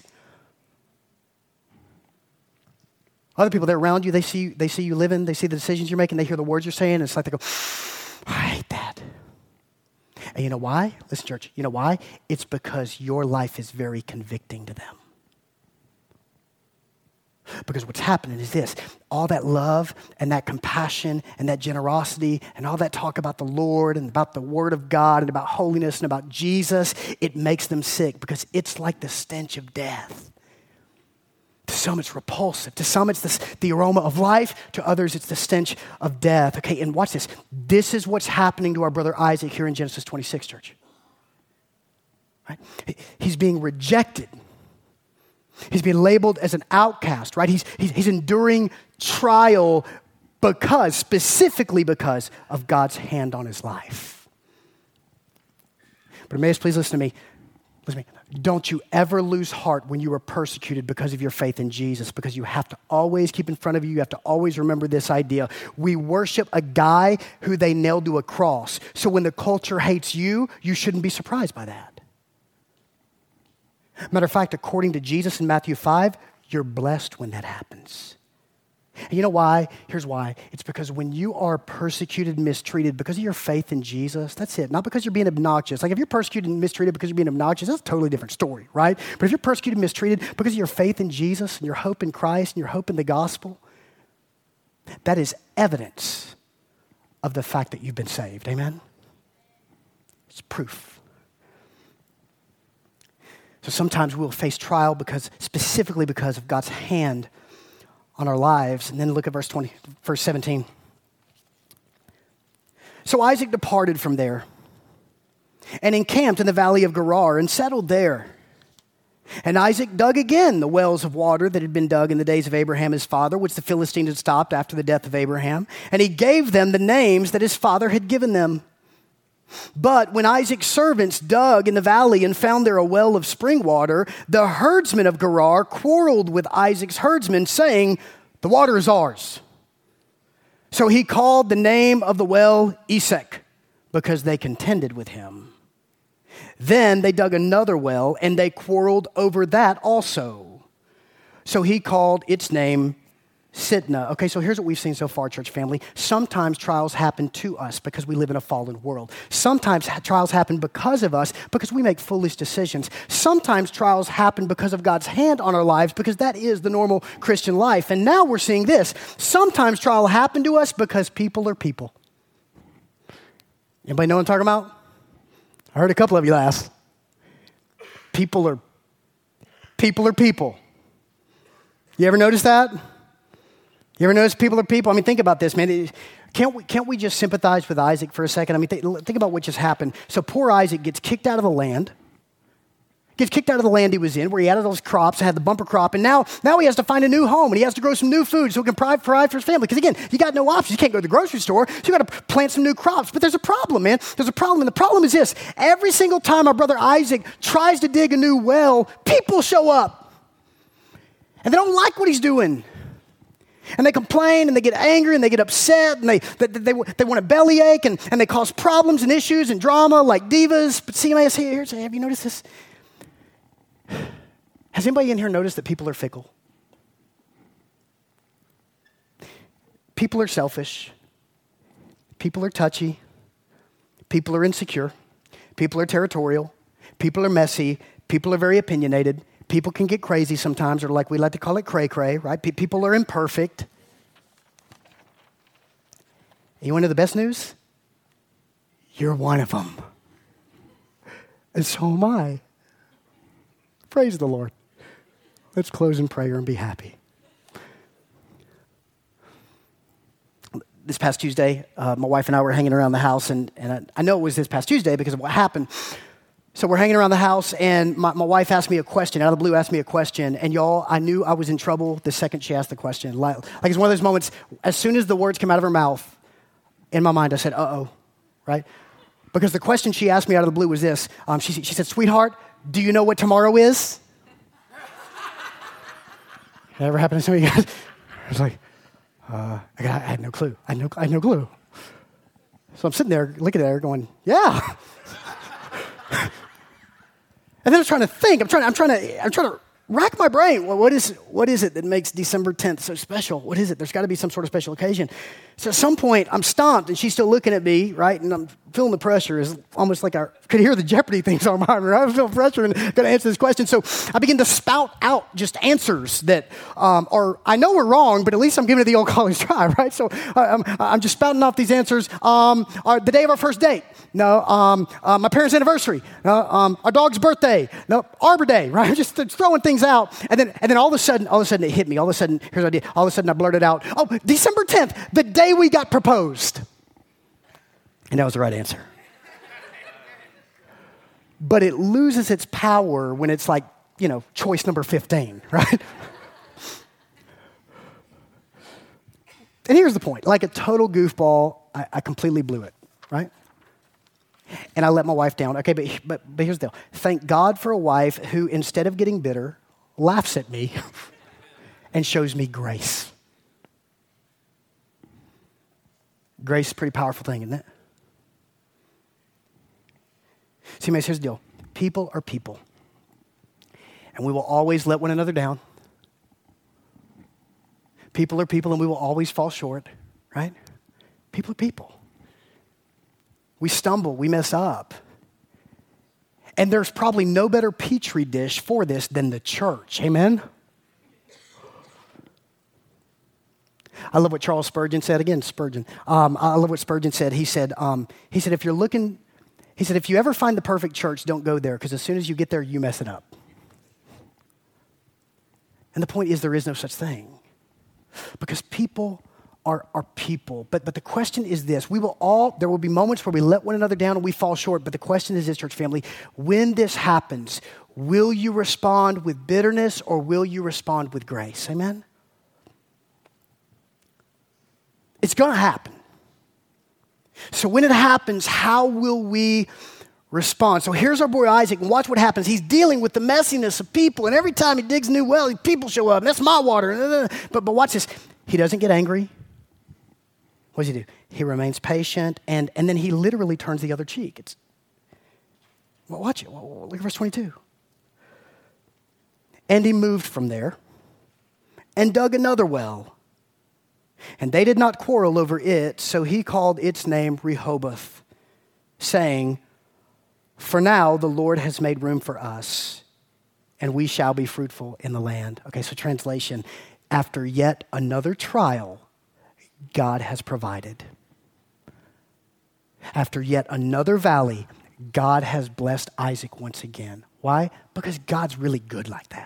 Other people, they're around you, they see, they see you living, they see the decisions you're making, they hear the words you're saying, and it's like they go, I hate that. And you know why? Listen, church, you know why? It's because your life is very convicting to them. Because what's happening is this, all that love and that compassion and that generosity and all that talk about the Lord and about the Word of God and about holiness and about Jesus, it makes them sick because it's like the stench of death. To some, it's repulsive. To some, it's the, the aroma of life. To others, it's the stench of death. Okay, and watch this. This is what's happening to our brother Isaac here in Genesis twenty-six, church. Right? He's being rejected. He's being labeled as an outcast, right? He's, he's, he's enduring trial because, specifically because of God's hand on his life. But Emmaus, please listen to me. Listen to me. Don't you ever lose heart when you are persecuted because of your faith in Jesus, because you have to always keep in front of you, you have to always remember this idea. We worship a guy who they nailed to a cross. So when the culture hates you, you shouldn't be surprised by that. Matter of fact, according to Jesus in Matthew five, you're blessed when that happens. And you know why? Here's why. It's because when you are persecuted and mistreated because of your faith in Jesus, that's it. Not because you're being obnoxious. Like if you're persecuted and mistreated because you're being obnoxious, that's a totally different story, right? But if you're persecuted and mistreated because of your faith in Jesus and your hope in Christ and your hope in the gospel, that is evidence of the fact that you've been saved. Amen? It's proof. So sometimes we'll face trial because, specifically because of God's hand on our lives. And then look at verse twenty, verse seventeen. So Isaac departed from there and encamped in the valley of Gerar and settled there. And Isaac dug again the wells of water that had been dug in the days of Abraham his father, which the Philistines had stopped after the death of Abraham. And he gave them the names that his father had given them. But when Isaac's servants dug in the valley and found there a well of spring water, the herdsmen of Gerar quarreled with Isaac's herdsmen, saying, "The water is ours." So he called the name of the well Esek, because they contended with him. Then they dug another well, and they quarreled over that also. So he called its name Sitnah. Okay, so here's what we've seen so far, church family. Sometimes trials happen to us because we live in a fallen world. Sometimes trials happen because of us because we make foolish decisions. Sometimes trials happen because of God's hand on our lives because that is the normal Christian life. And now we're seeing this. Sometimes trials happen to us because people are people. Anybody know what I'm talking about? I heard a couple of you laugh. People are people are people. You ever notice that? You ever notice people are people? I mean, think about this, man. Can't we, can't we just sympathize with Isaac for a second? I mean, th- think about what just happened. So poor Isaac gets kicked out of the land. Gets kicked out of the land he was in, where he had all those crops, had the bumper crop, and now, now he has to find a new home, and he has to grow some new food so he can provide, provide for his family. Because again, you got no options. You can't go to the grocery store, so you got to plant some new crops. But there's a problem, man. There's a problem, and the problem is this. Every single time our brother Isaac tries to dig a new well, people show up. And they don't like what he's doing. And they complain, and they get angry, and they get upset, and they they, they, they want a bellyache, and, and they cause problems and issues and drama like divas. But see, here, have you noticed this? Has anybody in here noticed that people are fickle? People are selfish. People are touchy. People are insecure. People are territorial. People are messy. People are very opinionated. People can get crazy sometimes, or like we like to call it cray-cray, right? Pe- people are imperfect. You want to know the best news? You're one of them. And so am I. Praise the Lord. Let's close in prayer and be happy. This past Tuesday, uh, my wife and I were hanging around the house, and, and I, I know it was this past Tuesday because of what happened. So we're hanging around the house, and my, my wife asked me a question, out of the blue asked me a question, and y'all, I knew I was in trouble the second she asked the question. Like, like it's one of those moments, as soon as the words came out of her mouth, in my mind I said, uh-oh, right? Because the question she asked me out of the blue was this. Um, she, she said, "Sweetheart, do you know what tomorrow is?" That ever happened to some of you guys? I was like, uh, I, got, I had no clue. I had no, I had no clue. So I'm sitting there looking at her going, yeah. And then I'm trying to think. I'm trying. I'm trying to. I'm trying to rack my brain. Well, what is what is it that makes December tenth so special? What is it? There's got to be some sort of special occasion. So at some point, I'm stumped, and she's still looking at me, right? And I'm feeling the pressure is almost like I could hear the Jeopardy things on my mind. I was feeling pressure and going to answer this question. So I begin to spout out just answers that um, are, I know are wrong, but at least I'm giving it the old college try, right? So uh, I'm, I'm just spouting off these answers. Um, our, the day of our first date. No. Um, uh, my parents' anniversary. No. Um, our dog's birthday. No. Arbor Day, right? Just throwing things out. And then, and then all of a sudden, all of a sudden it hit me. All of a sudden, here's what I did. All of a sudden I blurted out, oh, December tenth, the day we got proposed. And that was the right answer. But it loses its power when it's like, you know, choice number fifteen, right? And here's the point. Like a total goofball, I, I completely blew it, right? And I let my wife down. Okay, but, but, but here's the deal. Thank God for a wife who, instead of getting bitter, laughs at me and shows me grace. Grace is a pretty powerful thing, isn't it? See, mates, here's the deal. People are people. And we will always let one another down. People are people and we will always fall short, right? People are people. We stumble, we mess up. And there's probably no better petri dish for this than the church. Amen? I love what Charles Spurgeon said. Again, Spurgeon. Um, I love what Spurgeon said. He said, um, he said, if you're looking... He said, if you ever find the perfect church, don't go there, because as soon as you get there, you mess it up. And the point is, there is no such thing. Because people are, are people. But, but the question is this. We will all, there will be moments where we let one another down and we fall short. But the question is this, church family, when this happens, will you respond with bitterness or will you respond with grace? Amen? It's going to happen. So when it happens, how will we respond? So here's our boy Isaac, and watch what happens. He's dealing with the messiness of people, and every time he digs a new well, people show up, and that's my water. But, but watch this. He doesn't get angry. What does he do? He remains patient, and, and then he literally turns the other cheek. It's, well, watch it. Well, look at verse twenty-two. And he moved from there and dug another well. And they did not quarrel over it, so he called its name Rehoboth, saying, for now the Lord has made room for us, and we shall be fruitful in the land. Okay, so translation, after yet another trial, God has provided. After yet another valley, God has blessed Isaac once again. Why? Because God's really good like that.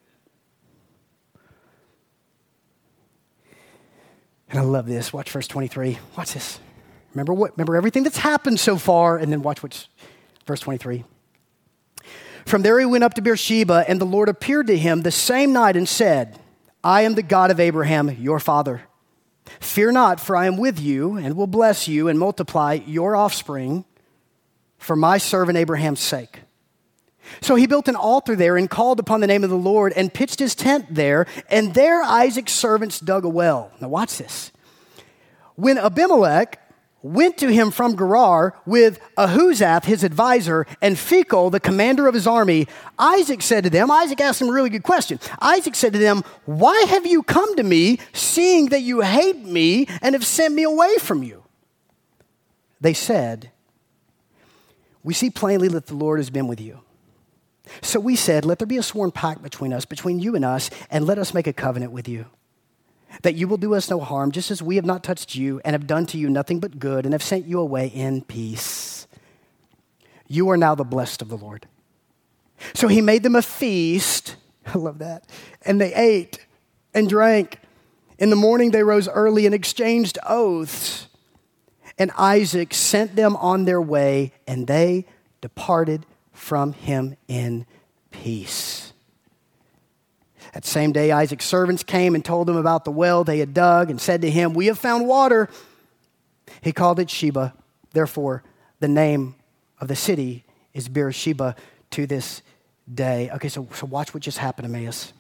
And I love this. Watch verse twenty-three. Watch this. Remember what? Remember everything that's happened so far, and then watch what's verse twenty-three. From there he went up to Beersheba, and the Lord appeared to him the same night and said, I am the God of Abraham, your father. Fear not, for I am with you, and will bless you and multiply your offspring for my servant Abraham's sake. So he built an altar there and called upon the name of the Lord and pitched his tent there. And there Isaac's servants dug a well. Now watch this. When Abimelech went to him from Gerar with Ahuzath, his advisor, and Phicol, the commander of his army, Isaac said to them, Isaac asked him a really good question. Isaac said to them, why have you come to me, seeing that you hate me and have sent me away from you? They said, we see plainly that the Lord has been with you. So we said, let there be a sworn pact between us, between you and us, and let us make a covenant with you, that you will do us no harm, just as we have not touched you and have done to you nothing but good and have sent you away in peace. You are now the blessed of the Lord. So he made them a feast. I love that. And they ate and drank. In the morning they rose early and exchanged oaths. And Isaac sent them on their way, and they departed from him in peace. That same day, Isaac's servants came and told him about the well they had dug and said to him, we have found water. He called it Sheba. Therefore, the name of the city is Beersheba to this day. Okay, so, so watch what just happened to Emmaus.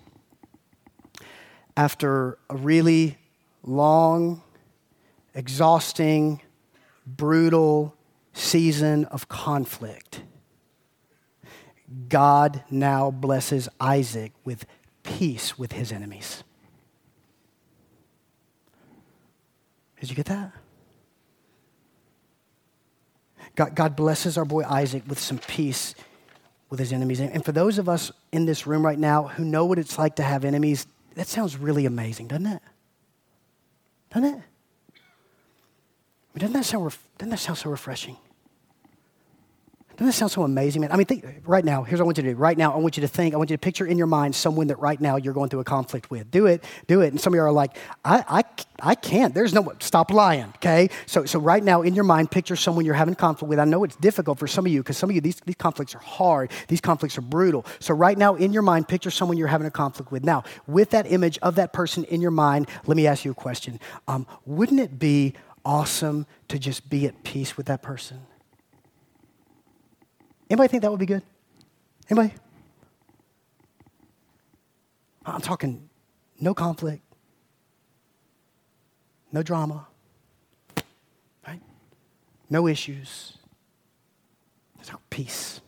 After a really long, exhausting, brutal season of conflict, God now blesses Isaac with peace with his enemies. Did you get that? God, God blesses our boy Isaac with some peace with his enemies. And for those of us in this room right now who know what it's like to have enemies, that sounds really amazing, doesn't it? Doesn't it? I mean, doesn't that sound, ref- doesn't that sound so refreshing? Doesn't that sound so amazing, man? I mean, think, right now, here's what I want you to do. Right now, I want you to think, I want you to picture in your mind someone that right now you're going through a conflict with. Do it, do it. And some of you are like, I, I, I can't. There's no, stop lying, okay? So, so right now, in your mind, picture someone you're having conflict with. I know it's difficult for some of you because some of you, these, these conflicts are hard. These conflicts are brutal. So right now, in your mind, picture someone you're having a conflict with. Now, with that image of that person in your mind, let me ask you a question. Um, wouldn't it be awesome to just be at peace with that person? Anybody think that would be good? Anybody? I'm talking no conflict, no drama, right? No issues. Just peace.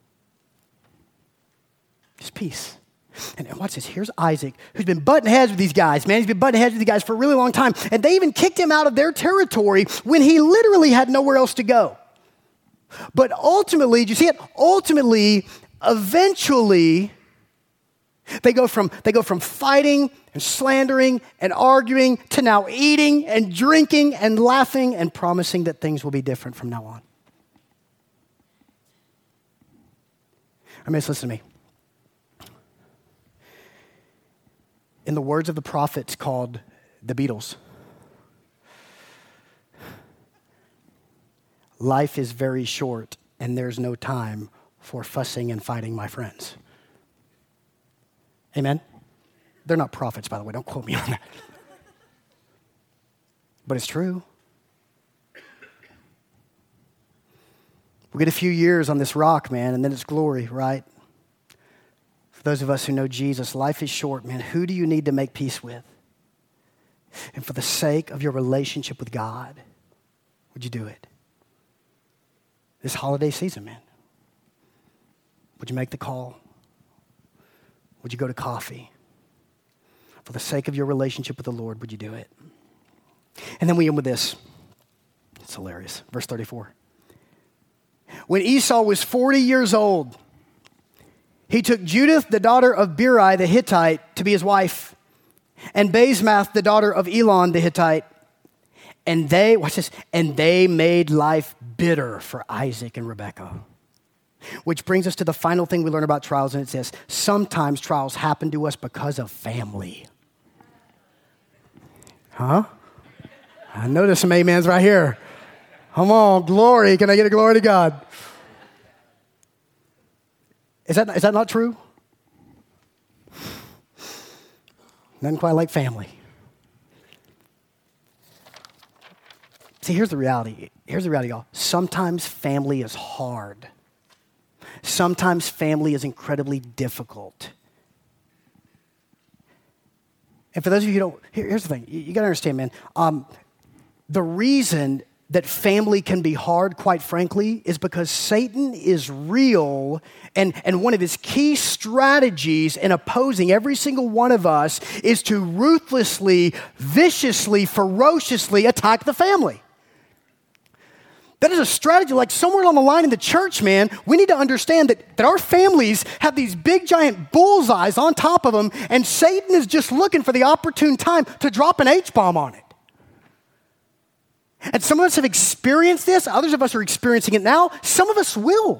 Just peace. And, and watch this. Here's Isaac, who's been butting heads with these guys, man. He's been butting heads with these guys for a really long time. And they even kicked him out of their territory when he literally had nowhere else to go. But ultimately, do you see it? Ultimately, eventually, they go from they go from fighting and slandering and arguing to now eating and drinking and laughing and promising that things will be different from now on. I mean, listen to me. In the words of the prophets called the Beatles, life is very short, and there's no time for fussing and fighting, my friends. Amen? They're not prophets, by the way. Don't quote me on that. But it's true. We get a few years on this rock, man, and then it's glory, right? For those of us who know Jesus, life is short, man. Who do you need to make peace with? And for the sake of your relationship with God, would you do it? This holiday season, man. Would you make the call? Would you go to coffee? For the sake of your relationship with the Lord, would you do it? And then we end with this. It's hilarious. Verse thirty-four. When Esau was forty years old, he took Judith, the daughter of Beri the Hittite, to be his wife, and Basemath, the daughter of Elon the Hittite. And they, watch this, and they made life bitter for Isaac and Rebekah. Which brings us to the final thing we learn about trials, and it says, sometimes trials happen to us because of family. Huh? I noticed some amens right here. Come on, glory. Can I get a glory to God? Is that, is that not true? Nothing quite like family. See, here's the reality. Here's the reality, y'all. Sometimes family is hard. Sometimes family is incredibly difficult. And for those of you who don't, here, here's the thing. You, you got to understand, man. Um, the reason that family can be hard, quite frankly, is because Satan is real, and, and one of his key strategies in opposing every single one of us is to ruthlessly, viciously, ferociously attack the family. That is a strategy. Like somewhere along the line in the church, man, we need to understand that, that our families have these big giant bullseyes on top of them, and Satan is just looking for the opportune time to drop an H-bomb on it. And some of us have experienced this. Others of us are experiencing it now. Some of us will.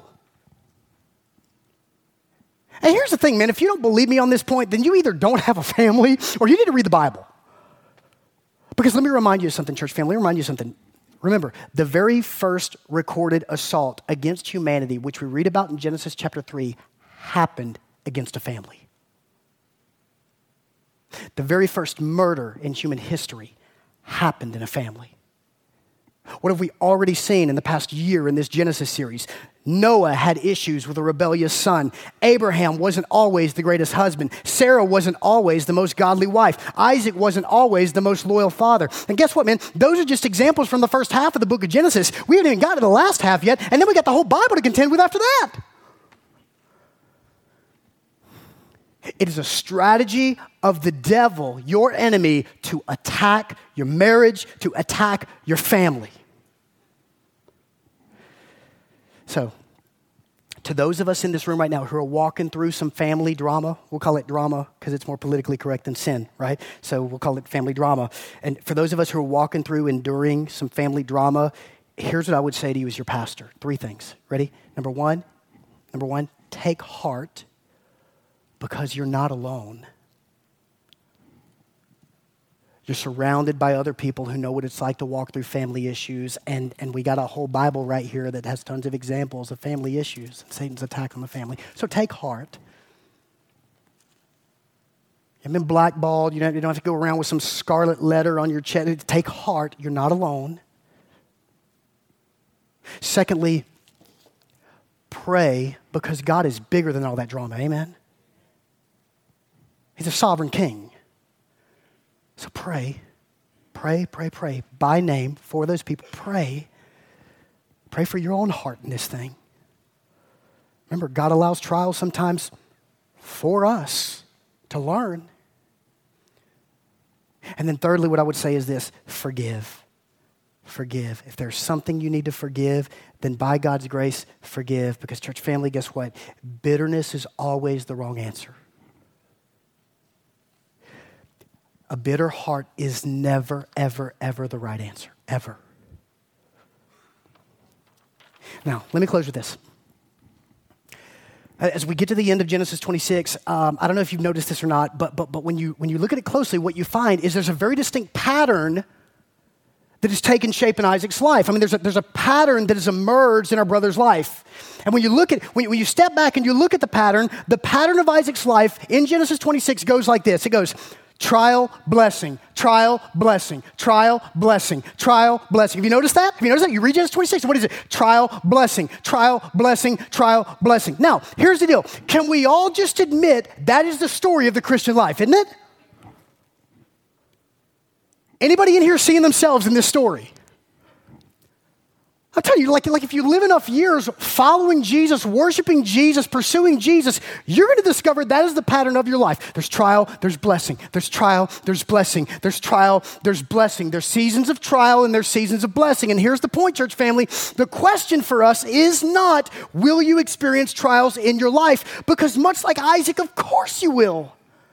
And here's the thing, man. If you don't believe me on this point, then you either don't have a family or you need to read the Bible. Because let me remind you of something, church family. Let me remind you of something. Remember, the very first recorded assault against humanity, which we read about in Genesis chapter three, happened against a family. The very first murder in human history happened in a family. What have we already seen in the past year in this Genesis series? Noah had issues with a rebellious son. Abraham wasn't always the greatest husband. Sarah wasn't always the most godly wife. Isaac wasn't always the most loyal father. And guess what, man? Those are just examples from the first half of the book of Genesis. We haven't even got to the last half yet, and then we got the whole Bible to contend with after that. It is a strategy of the devil, your enemy, to attack your marriage, to attack your family. So, to those of us in this room right now who are walking through some family drama, we'll call it drama because it's more politically correct than sin, right? So we'll call it family drama. And for those of us who are walking through, enduring some family drama, here's what I would say to you as your pastor. Three things. Ready? Number one, number one, take heart because you're not alone. You're surrounded by other people who know what it's like to walk through family issues, and, and we got a whole Bible right here that has tons of examples of family issues and Satan's attack on the family. So take heart. You've been blackballed. You don't, you don't have to go around with some scarlet letter on your chest. Take heart. You're not alone. Secondly, pray because God is bigger than all that drama. Amen? He's a sovereign king. So pray, pray, pray, pray, by name for those people. Pray. Pray for your own heart in this thing. Remember, God allows trials sometimes for us to learn. And then thirdly, what I would say is this, forgive. Forgive. If there's something you need to forgive, then by God's grace, forgive. Because church family, guess what? Bitterness is always the wrong answer. A bitter heart is never, ever, ever the right answer. Ever. Now, let me close with this. As we get to the end of Genesis twenty-six, um, I don't know if you've noticed this or not, but, but, but when you, when you look at it closely, what you find is there's a very distinct pattern that has taken shape in Isaac's life. I mean, there's a, there's a pattern that has emerged in our brother's life. And when you look at, when, when you step back and you look at the pattern, the pattern of Isaac's life in Genesis twenty-six goes like this. It goes, trial, blessing, trial, blessing, trial, blessing, trial, blessing. Have you noticed that? Have you noticed that? You read Genesis twenty-six, what is it? Trial, blessing, trial, blessing, trial, blessing. Now, here's the deal. Can we all just admit that is the story of the Christian life, isn't it? Anybody in here seeing themselves in this story? I'll tell you, like, like if you live enough years following Jesus, worshiping Jesus, pursuing Jesus, you're going to discover that is the pattern of your life. There's trial, there's blessing. There's trial, there's blessing. There's trial, there's blessing. There's seasons of trial and there's seasons of blessing. And here's the point, church family. The question for us is not, will you experience trials in your life? Because much like Isaac, of course you will.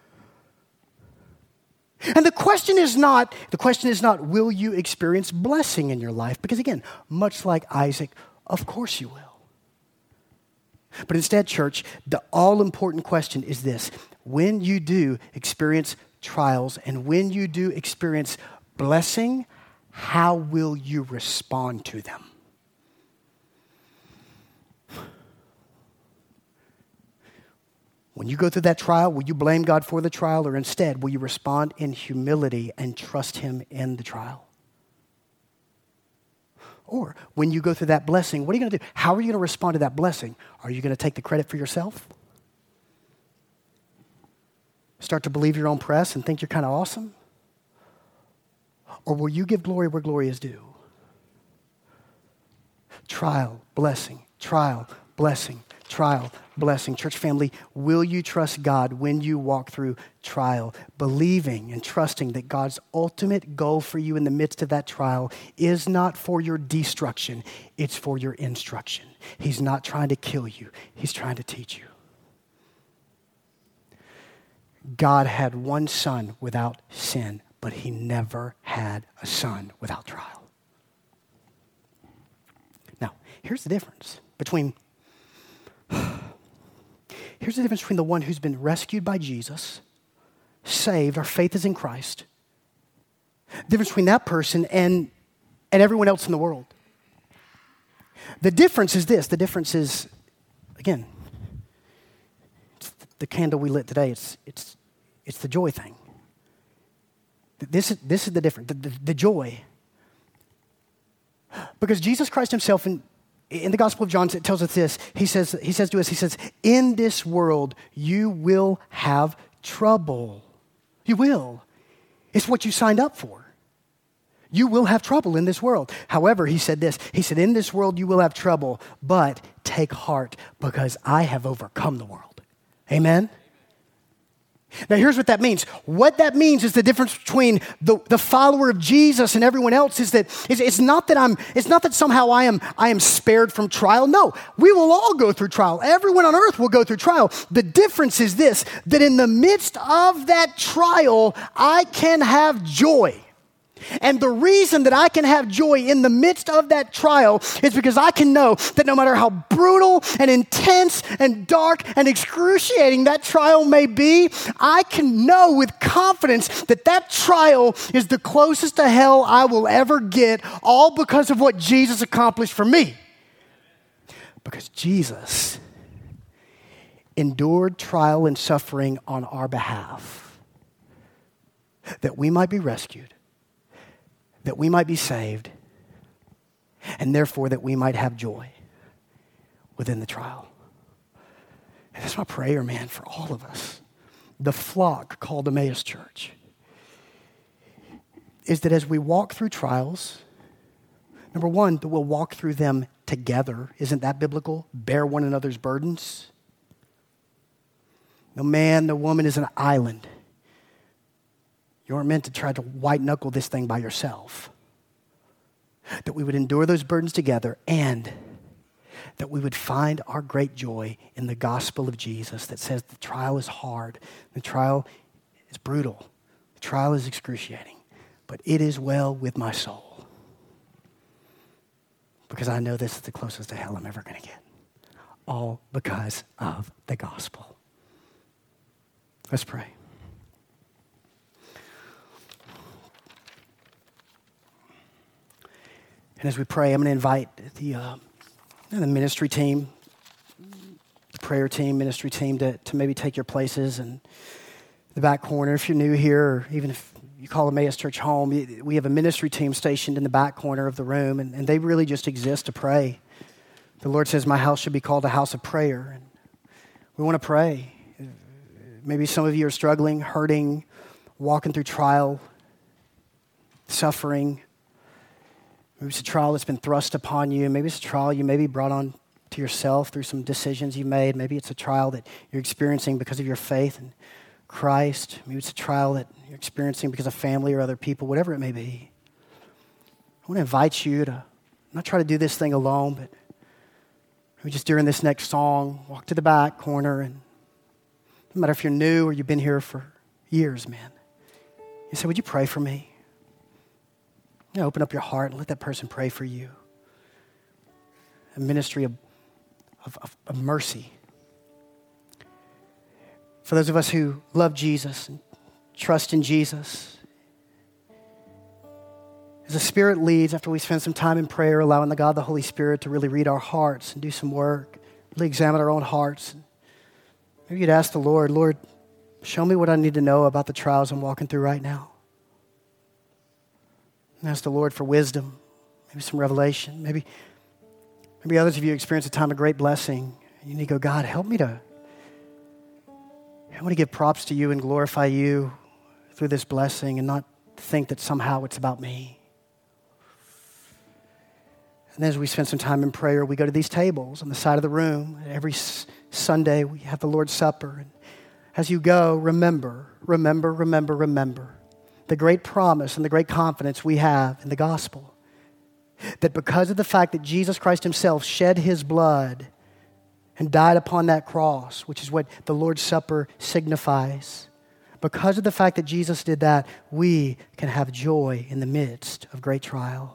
And the question is not, the question is not, will you experience blessing in your life? Because again, much like Isaac, of course you will. But instead, church, the all-important question is this. When you do experience trials and when you do experience blessing, how will you respond to them? When you go through that trial, will you blame God for the trial, or instead, will you respond in humility and trust Him in the trial? Or when you go through that blessing, what are you going to do? How are you going to respond to that blessing? Are you going to take the credit for yourself? Start to believe your own press and think you're kind of awesome? Or will you give glory where glory is due? Trial, blessing, trial, blessing, trial, blessing. Church family, will you trust God when you walk through trial, believing and trusting that God's ultimate goal for you in the midst of that trial is not for your destruction, it's for your instruction. He's not trying to kill you, He's trying to teach you. God had one son without sin, but He never had a son without trial. Now, here's the difference between Here's the difference between the one who's been rescued by Jesus, saved, our faith is in Christ. The difference between that person and, and everyone else in the world. The difference is this. The difference is, again, it's the candle we lit today. It's, it's, it's the joy thing. This is, this is the difference, the, the, the joy. Because Jesus Christ Himself in In the Gospel of John, it tells us this. He says, he says to us, he says, in this world, you will have trouble. You will. It's what you signed up for. You will have trouble in this world. However, he said this. He said, in this world, you will have trouble, but take heart because I have overcome the world. Amen? Now, here's what that means. What that means is the difference between the, the follower of Jesus and everyone else is that it's, it's not that I'm, it's not that somehow I am, I am spared from trial. No, we will all go through trial. Everyone on earth will go through trial. The difference is this, that in the midst of that trial, I can have joy. And the reason that I can have joy in the midst of that trial is because I can know that no matter how brutal and intense and dark and excruciating that trial may be, I can know with confidence that that trial is the closest to hell I will ever get, all because of what Jesus accomplished for me. Because Jesus endured trial and suffering on our behalf, that we might be rescued, that we might be saved, and therefore that we might have joy within the trial. And that's my prayer, man, for all of us. The flock called Emmaus Church is that as we walk through trials, number one, that we'll walk through them together. Isn't that biblical? Bear one another's burdens. No man, no woman is an island. You aren't meant to try to white knuckle this thing by yourself. That we would endure those burdens together, and that we would find our great joy in the gospel of Jesus that says the trial is hard, the trial is brutal, the trial is excruciating, but it is well with my soul. Because I know this is the closest to hell I'm ever going to get. All because of the gospel. Let's pray. And as we pray, I'm going to invite the, uh, the ministry team, the prayer team, ministry team to, to maybe take your places in the back corner. If you're new here, or even if you call Emmaus Church home, we have a ministry team stationed in the back corner of the room, and, and they really just exist to pray. The Lord says, my house should be called a house of prayer. And we want to pray. Maybe some of you are struggling, hurting, walking through trial, suffering. Maybe it's a trial that's been thrust upon you. Maybe it's a trial you maybe brought on to yourself through some decisions you made. Maybe it's a trial that you're experiencing because of your faith in Christ. Maybe it's a trial that you're experiencing because of family or other people, whatever it may be. I want to invite you to not try to do this thing alone, but maybe just during this next song, walk to the back corner, and no matter if you're new or you've been here for years, man, you say, would you pray for me? You know, open up your heart and let that person pray for you. A ministry of, of, of, of mercy. For those of us who love Jesus and trust in Jesus, as the Spirit leads, after we spend some time in prayer, allowing the God, the Holy Spirit, to really read our hearts and do some work, really examine our own hearts. Maybe you'd ask the Lord, Lord, show me what I need to know about the trials I'm walking through right now. And ask the Lord for wisdom, maybe some revelation. Maybe, maybe others of you experience a time of great blessing. You need to go, God, help me to, I want to give props to you and glorify you through this blessing and not think that somehow it's about me. And as we spend some time in prayer, we go to these tables on the side of the room. Every s- Sunday we have the Lord's Supper. And as you go, remember, remember, remember, remember the great promise and the great confidence we have in the gospel. That because of the fact that Jesus Christ himself shed his blood and died upon that cross, which is what the Lord's Supper signifies, because of the fact that Jesus did that, we can have joy in the midst of great trial.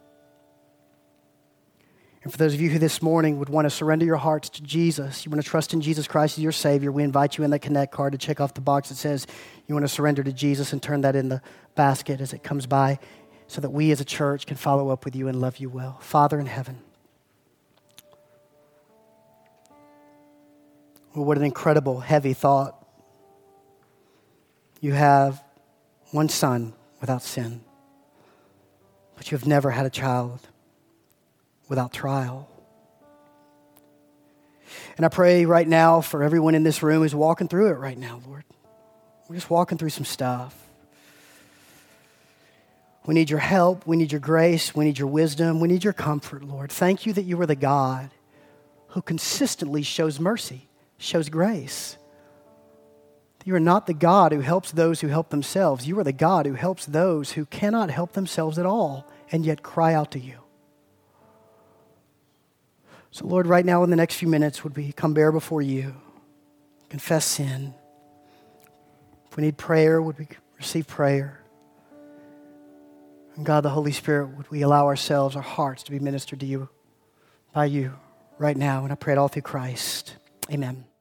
And for those of you who this morning would want to surrender your hearts to Jesus, you want to trust in Jesus Christ as your Savior, we invite you in that Connect card to check off the box that says you want to surrender to Jesus and turn that in the basket as it comes by so that we as a church can follow up with you and love you well. Father in heaven, well, what an incredible, heavy thought. You have one son without sin, but you have never had a child without trial. And I pray right now for everyone in this room who's walking through it right now, Lord. We're just walking through some stuff. We need your help. We need your grace. We need your wisdom. We need your comfort, Lord. Thank you that you are the God who consistently shows mercy, shows grace. You are not the God who helps those who help themselves. You are the God who helps those who cannot help themselves at all and yet cry out to you. So Lord, right now in the next few minutes, would we come bare before you, confess sin. If we need prayer, would we receive prayer? And God, the Holy Spirit, would we allow ourselves, our hearts to be ministered to you, by you right now. And I pray it all through Christ. Amen.